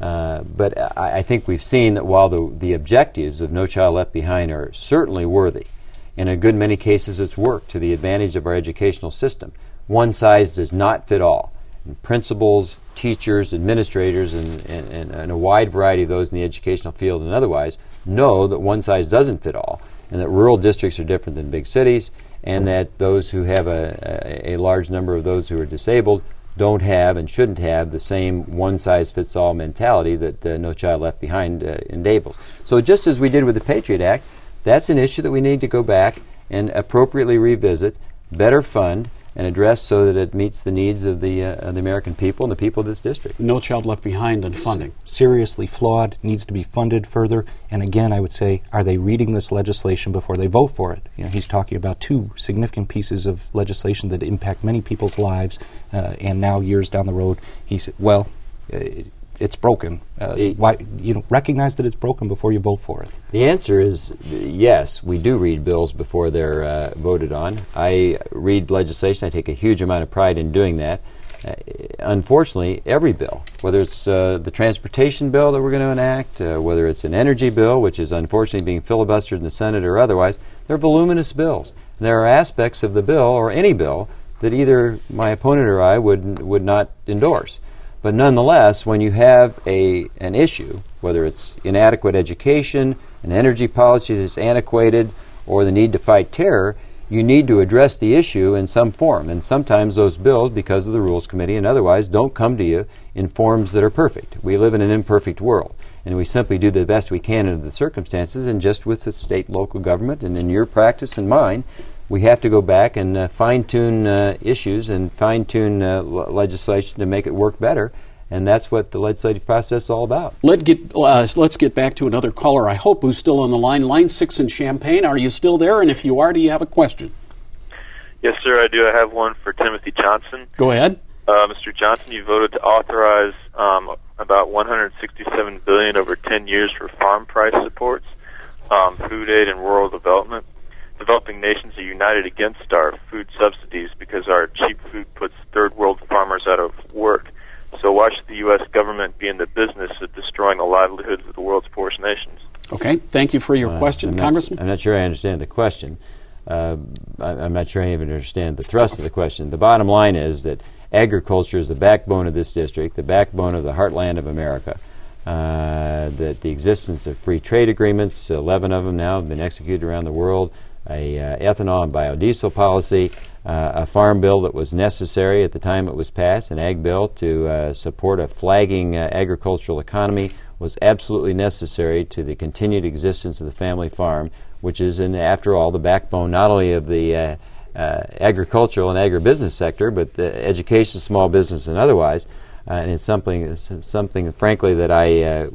But I think we've seen that while the objectives of No Child Left Behind are certainly worthy, in a good many cases it's worked to the advantage of our educational system. One size does not fit all. And principals, teachers, administrators, and a wide variety of those in the educational field and otherwise know that one size doesn't fit all, and that rural districts are different than big cities, and that those who have a large number of those who are disabled don't have and shouldn't have the same one-size-fits-all mentality that No Child Left Behind enables. So just as we did with the Patriot Act, that's an issue that we need to go back and appropriately revisit, better fund, and address so that it meets the needs of the American people and the people of this district. No child left behind in funding. Seriously flawed, needs to be funded further. And again, I would say, are they reading this legislation before they vote for it? He's talking about two significant pieces of legislation that impact many people's lives, and now years down the road, he said, well, it's broken. Why? Recognize that it's broken before you vote for it. The answer is yes, we do read bills before they're voted on. I read legislation. I take a huge amount of pride in doing that. Unfortunately, every bill, whether it's the transportation bill that we're going to enact, whether it's an energy bill, which is unfortunately being filibustered in the Senate or otherwise, they're voluminous bills. And there are aspects of the bill, or any bill, that either my opponent or I would not endorse. But nonetheless, when you have an issue, whether it's inadequate education, an energy policy that's antiquated, or the need to fight terror, you need to address the issue in some form. And sometimes those bills, because of the Rules Committee and otherwise, don't come to you in forms that are perfect. We live in an imperfect world, and we simply do the best we can under the circumstances, and just with the state and local government, and in your practice and mine, we have to go back and fine-tune issues and fine-tune legislation to make it work better, and that's what the legislative process is all about. Let's get back to another caller, I hope, who's still on the line. Line 6 in Champaign. Are you still there? And if you are, do you have a question? Yes, sir, I do. I have one for Timothy Johnson. Go ahead. Mr. Johnson, you voted to authorize about $167 billion over 10 years for farm price supports, food aid, and rural development. Developing nations are united against our food subsidies because our cheap food puts third world farmers out of work. So why should the U.S. government be in the business of destroying the livelihoods of the world's poorest nations? Okay, thank you for your question, Congressman. I'm not sure I understand the question. I'm not sure I even understand the thrust of the question. The bottom line is that agriculture is the backbone of this district, the backbone of the heartland of America. That the existence of free trade agreements, 11 of them now have been executed around the world, a ethanol and biodiesel policy, a farm bill that was necessary at the time it was passed, an ag bill to support a flagging agricultural economy was absolutely necessary to the continued existence of the family farm, which is, after all, the backbone not only of the agricultural and agribusiness sector, but the education, small business, and otherwise. And it's something, frankly, that I,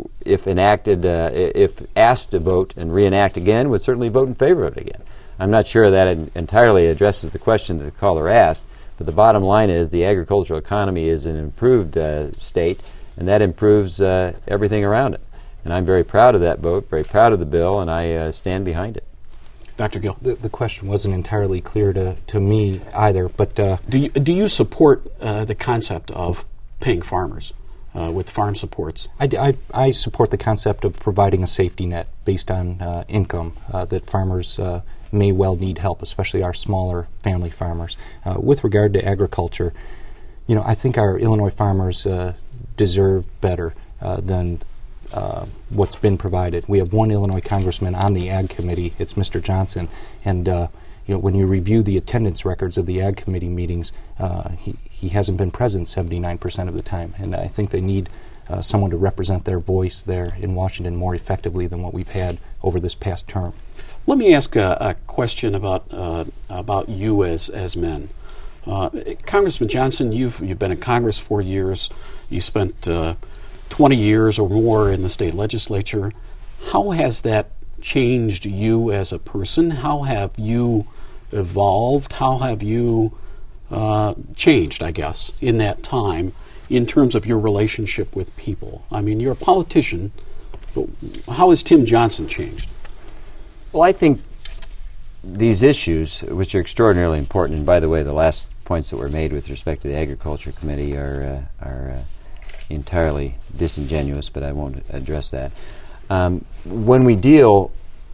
if asked to vote and reenact again, would certainly vote in favor of it again. I'm not sure that it entirely addresses the question that the caller asked, but the bottom line is the agricultural economy is an improved state, and that improves everything around it. And I'm very proud of that vote, very proud of the bill, and I stand behind it. Dr. Gill. The question wasn't entirely clear to me either, but do you support the concept of paying farmers with farm supports? I support the concept of providing a safety net based on income, that farmers may well need help, especially our smaller family farmers. With regard to agriculture, I think our Illinois farmers deserve better than what's been provided. We have one Illinois congressman on the Ag Committee. It's Mr. Johnson, and when you review the attendance records of the Ag Committee meetings, he hasn't been present 79% of the time, and I think they need someone to represent their voice there in Washington more effectively than what we've had over this past term. Let me ask a question about you as men. Congressman Johnson, you've been in Congress 4 years. You spent 20 years or more in the state legislature. How has that changed you as a person? How have you evolved? How have you changed, I guess, in that time in terms of your relationship with people? I mean, you're a politician, but how has Tim Johnson changed? Well, I think these issues, which are extraordinarily important, and by the way, the last points that were made with respect to the Agriculture Committee are entirely disingenuous, but I won't address that. When we deal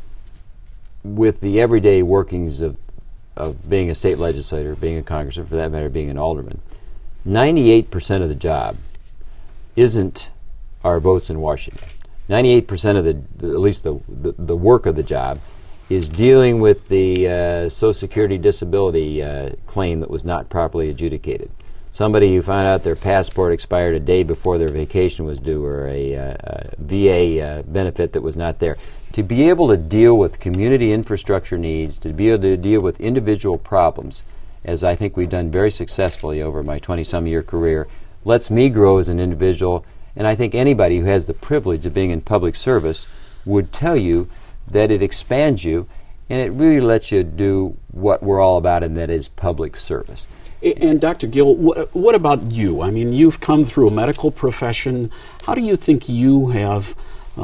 with the everyday workings of being a state legislator, being a congressman, for that matter, being an alderman, 98% of the job isn't our votes in Washington. 98% of at least the work of the job is dealing with the Social Security disability claim that was not properly adjudicated. somebody who found out their passport expired a day before their vacation was due, or a VA benefit that was not there. To be able to deal with community infrastructure needs, to be able to deal with individual problems, as I think we've done very successfully over my 20-some year career, lets me grow as an individual. And I think anybody who has the privilege of being in public service would tell you that it expands you, and it really lets you do what we're all about, and that is public service. And Dr. Gill, what about you? I mean, you've come through a medical profession. How do you think you have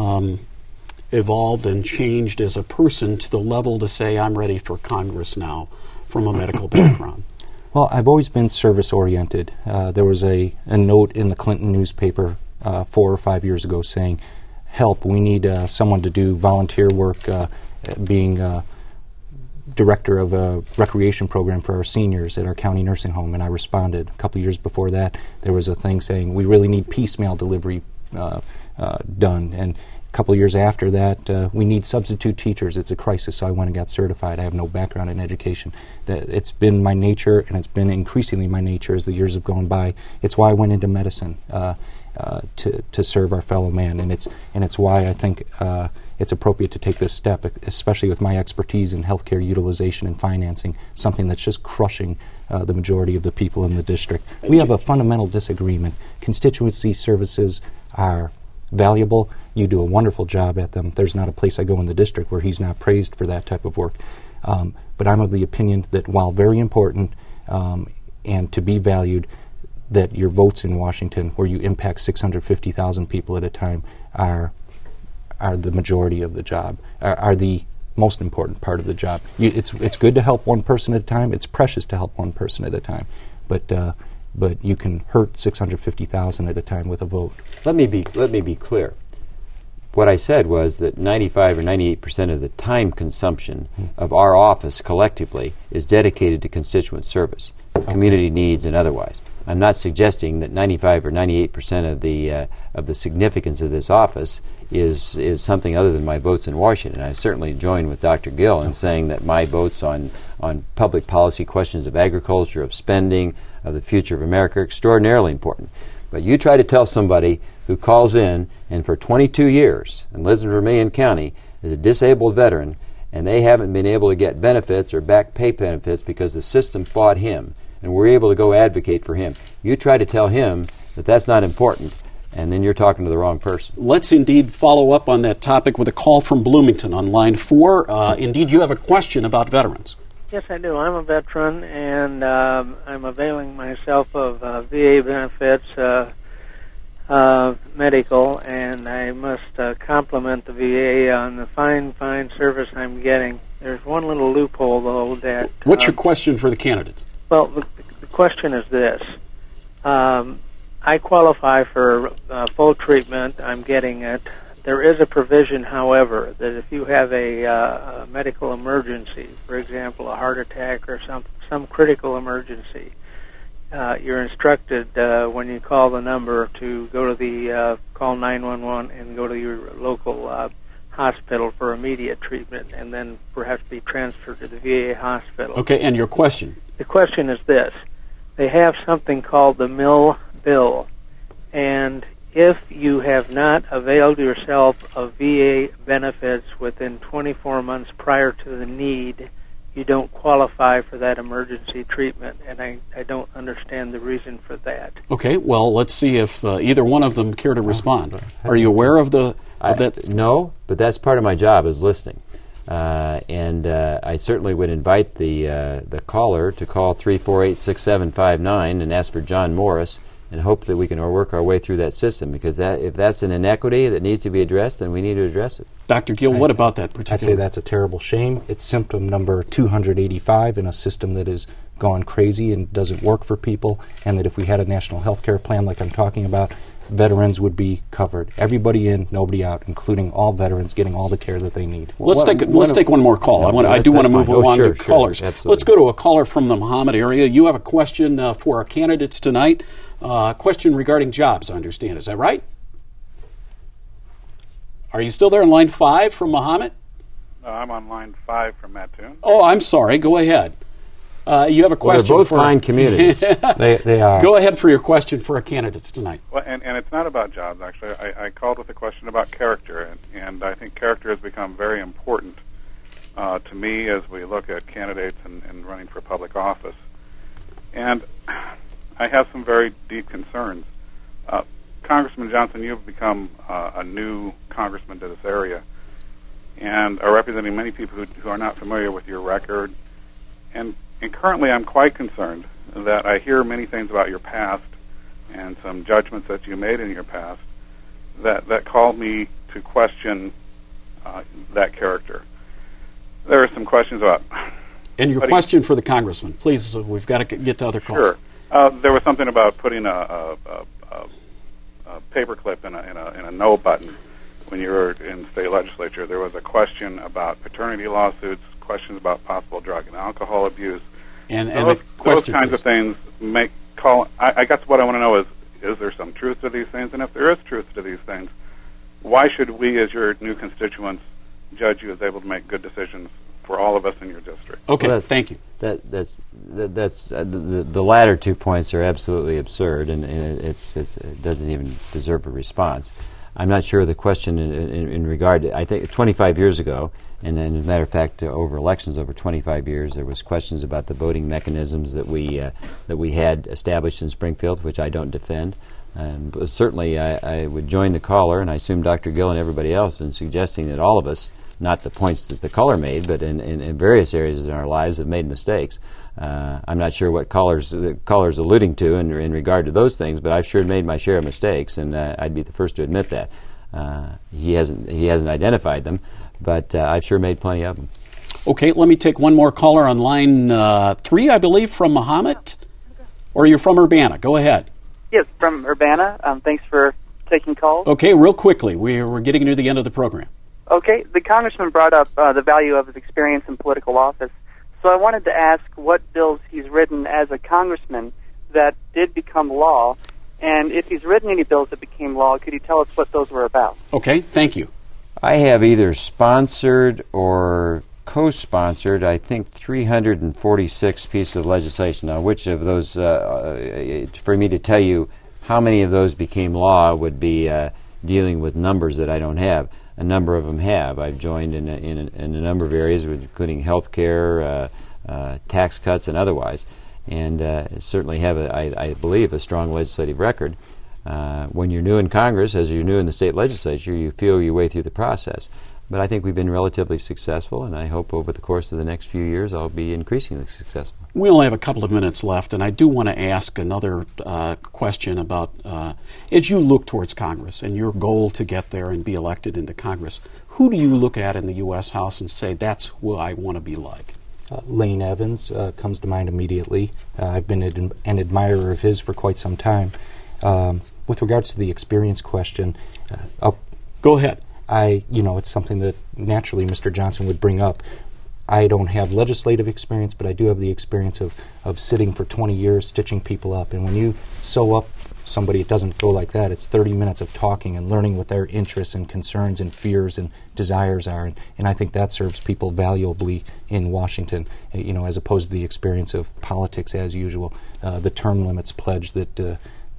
evolved and changed as a person to the level to say, I'm ready for Congress now from a medical background? Well, I've always been service-oriented. There was a note in the Clinton newspaper 4 or 5 years ago saying, help, we need someone to do volunteer work, being director of a recreation program for our seniors at our county nursing home, and I responded. A couple years before that, there was a thing saying we really need piecemeal delivery done, and a couple years after that, we need substitute teachers. It's a crisis, so I went and got certified. I have no background in education. It's been my nature, and it's been increasingly my nature as the years have gone by. It's why I went into medicine, to serve our fellow man, and it's why I think it's appropriate to take this step, especially with my expertise in healthcare utilization and financing, something that's just crushing the majority of the people in the district. We have a fundamental disagreement. Constituency services are valuable. You do a wonderful job at them. There's not a place I go in the district where he's not praised for that type of work. But I'm of the opinion that while very important and to be valued, that your votes in Washington, where you impact 650,000 people at a time, are the majority of the job, are the most important part of the job. It's good to help one person at a time. It's precious to help one person at a time. But you can hurt 650,000 at a time with a vote. Let me be clear. What I said was that 95 or 98% of the time consumption of our office collectively is dedicated to constituent service, community needs, and otherwise. I'm not suggesting that 95 or 98% of the significance of this office is something other than my votes in Washington. I certainly join with Dr. Gill in saying that my votes on public policy questions of agriculture, of spending, of the future of America are extraordinarily important. But you try to tell somebody who calls in and for 22 years and lives in Vermilion County is a disabled veteran, and they haven't been able to get benefits or back pay benefits because the system fought him, and we're able to go advocate for him. You try to tell him that that's not important, and then you're talking to the wrong person. Let's indeed follow up on that topic with a call from Bloomington on line 4. Indeed, you have a question about veterans. Yes, I do. I'm a veteran, and I'm availing myself of VA benefits, medical, and I must compliment the VA on the fine service I'm getting. There's one little loophole, though, that... What's your question for the candidates? Well, the question is this. I qualify for full treatment. I'm getting it. There is a provision, however, that if you have a medical emergency, for example, a heart attack or some critical emergency, you're instructed when you call the number to go to the call 911 and go to your local hospital for immediate treatment, and then perhaps be transferred to the VA hospital. Okay, and your question? The question is this. They have something called the Mill Bill, and if you have not availed yourself of VA benefits within 24 months prior to the need, you don't qualify for that emergency treatment, and I don't understand the reason for that. Okay, well, let's see if either one of them care to respond. Are you aware of that? No, but that's part of my job is listening. And I certainly would invite the caller to call 348-6759 and ask for John Morris, and hope that we can work our way through that system, because if that's an inequity that needs to be addressed, then we need to address it. Dr. Gill, what about that particular? I'd say that's a terrible shame. It's symptom number 285 in a system that has gone crazy and doesn't work for people, and that if we had a national health care plan like I'm talking about, veterans would be covered. Everybody in, nobody out, including all veterans getting all the care that they need. Let's take one more call. I do want to move along to callers. Absolutely. Let's go to a caller from the Muhammad area. You have a question for our candidates tonight. Question regarding jobs, I understand. Is that right? Are you still there on line 5 from Muhammad? I'm on line 5 from Mattoon. Oh, I'm sorry. Go ahead. You have a question. They're both fine communities. They are. Go ahead for your question for our candidates tonight. Well, and it's not about jobs, actually. I called with a question about character, and I think character has become very important to me as we look at candidates and running for public office. And I have some very deep concerns. Congressman Johnson, you've become a new congressman to this area and are representing many people who are not familiar with your record. And currently I'm quite concerned that I hear many things about your past and some judgments that you made in your past that called me to question that character. There are some questions about... And your question for the congressman, please, we've got to get to other calls. Sure. There was something about putting a paperclip in a no button when you were in state legislature. There was a question about paternity lawsuits, questions about possible drug and alcohol abuse. And those kinds of things I guess what I want to know is there some truth to these things? And if there is truth to these things, why should we, as your new constituents, judge you as able to make good decisions for all of us in your district? Okay, well, thank you. That's the latter 2 points are absolutely absurd, and it doesn't even deserve a response. I'm not sure the question in regard to, I think 25 years ago, and as a matter of fact, over elections over 25 years, there was questions about the voting mechanisms that we had established in Springfield, which I don't defend. But certainly, I would join the caller, and I assume Dr. Gill and everybody else, in suggesting that all of us, not the points that the caller made, but in various areas in our lives, have made mistakes. I'm not sure what the caller's alluding to in regard to those things, but I've sure made my share of mistakes, and I'd be the first to admit that. He hasn't identified them, but I've sure made plenty of them. Okay, let me take one more caller on line 3, I believe, from Muhammad. Or you're from Urbana. Go ahead. Yes, from Urbana. Thanks for taking calls. Okay, real quickly. We're getting near the end of the program. Okay, the congressman brought up the value of his experience in political office. So I wanted to ask what bills he's written as a congressman that did become law, and if he's written any bills that became law, could you tell us what those were about? Okay, thank you. I have either sponsored or co-sponsored, I think, 346 pieces of legislation. Now, which of those, for me to tell you how many of those became law would be dealing with numbers that I don't have. A number of them have. I've joined in a number of areas, including health care, tax cuts, and otherwise, and certainly have, I believe, a strong legislative record. When you're new in Congress, as you're new in the state legislature, you feel your way through the process. But I think we've been relatively successful, and I hope over the course of the next few years I'll be increasingly successful. We only have a couple of minutes left, and I do want to ask another question about, as you look towards Congress and your goal to get there and be elected into Congress, who do you look at in the U.S. House and say, that's who I want to be like? Lane Evans comes to mind immediately. I've been an admirer of his for quite some time. With regards to the experience question, go ahead. It's something that naturally Mr. Johnson would bring up. I don't have legislative experience, but I do have the experience of sitting for 20 years stitching people up. And when you sew up somebody, it doesn't go like that. It's 30 minutes of talking and learning what their interests and concerns and fears and desires are. And I think that serves people valuably in Washington, as opposed to the experience of politics as usual, the term limits pledge that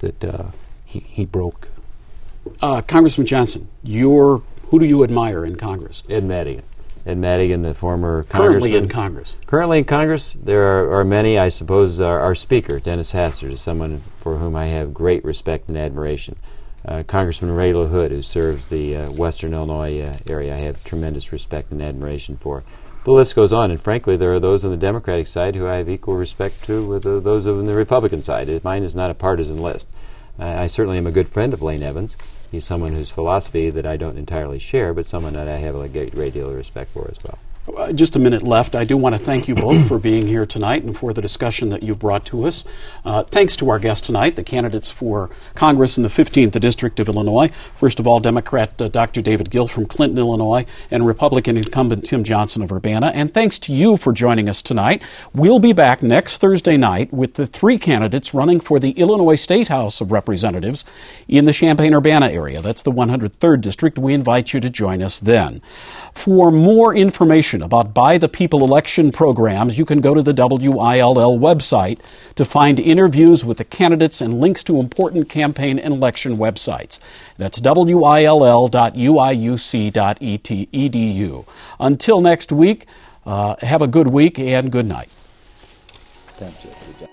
he broke. Congressman Johnson, who do you admire in Congress? Ed Madigan. Ed Madigan, the former Currently in Congress. Currently in Congress, there are many. I suppose our Speaker, Dennis Hastert, is someone for whom I have great respect and admiration. Congressman Ray LaHood, who serves the western Illinois area, I have tremendous respect and admiration for. The list goes on, and frankly, there are those on the Democratic side who I have equal respect to with those on the Republican side. Mine is not a partisan list. I certainly am a good friend of Lane Evans. He's someone whose philosophy that I don't entirely share, but someone that I have a great deal of respect for as well. Just a minute left. I do want to thank you both for being here tonight and for the discussion that you've brought to us. Thanks to our guests tonight, the candidates for Congress in the 15th District of Illinois. First of all, Democrat Dr. David Gill from Clinton, Illinois, and Republican incumbent Tim Johnson of Urbana. And thanks to you for joining us tonight. We'll be back next Thursday night with the 3 candidates running for the Illinois State House of Representatives in the Champaign-Urbana area. That's the 103rd District. We invite you to join us then. For more information information about By the People election programs, you can go to the WILL website to find interviews with the candidates and links to important campaign and election websites. That's will.uiuc.edu. Until next week, have a good week and good night. Thank you.